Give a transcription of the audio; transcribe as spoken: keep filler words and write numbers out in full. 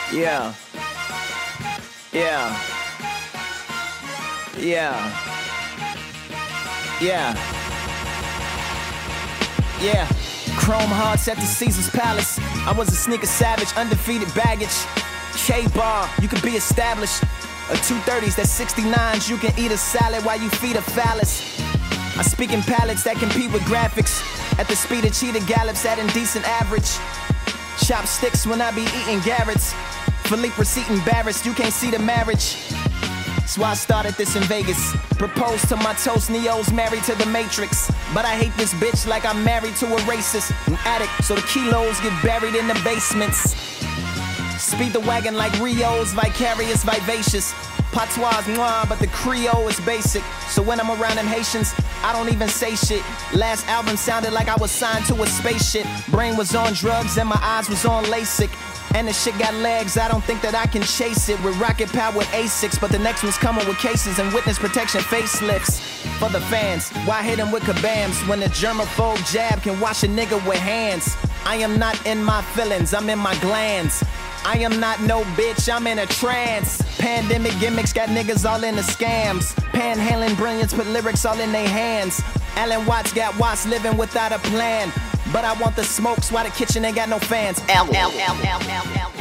Yeah. Yeah. Yeah. Yeah. Yeah. Chrome hearts at the Caesar's Palace. I was a sneaker savage, undefeated baggage. K-bar, you can be established. A two thirties, that's sixty-nines. You can eat a salad while you feed a phallus. I speak in palettes that compete with graphics. At the speed of cheetah gallops at indecent average. Chopsticks when I be eating Garrett's. Philippe receipt embarrassed, you can't see the marriage. That's why I started this in Vegas. Proposed to my toast, Neo's married to the Matrix. But I hate this bitch like I'm married to a racist. An addict, so the kilos get buried in the basements. Speed the wagon like Rio's, vicarious, vivacious. Patois, mwah, but the Creole is basic. So when I'm around them Haitians, I don't even say shit. Last album sounded like I was signed to a spaceship. Brain was on drugs and my eyes was on LASIK. And the shit got legs, I don't think that I can chase it. With rocket powered Asics, but the next one's coming with cases and witness protection facelifts. For the fans, why hit them with kabams when the germaphobe jab can wash a nigga with hands? I am not in my feelings, I'm in my glands. I am not no bitch, I'm in a trance. Pandemic gimmicks got niggas all in the scams. Panhandling brilliance put lyrics all in their hands. Alan Watts got Watts living without a plan. But I want the smokes while the kitchen ain't got no fans. L, L, L, L, L, L.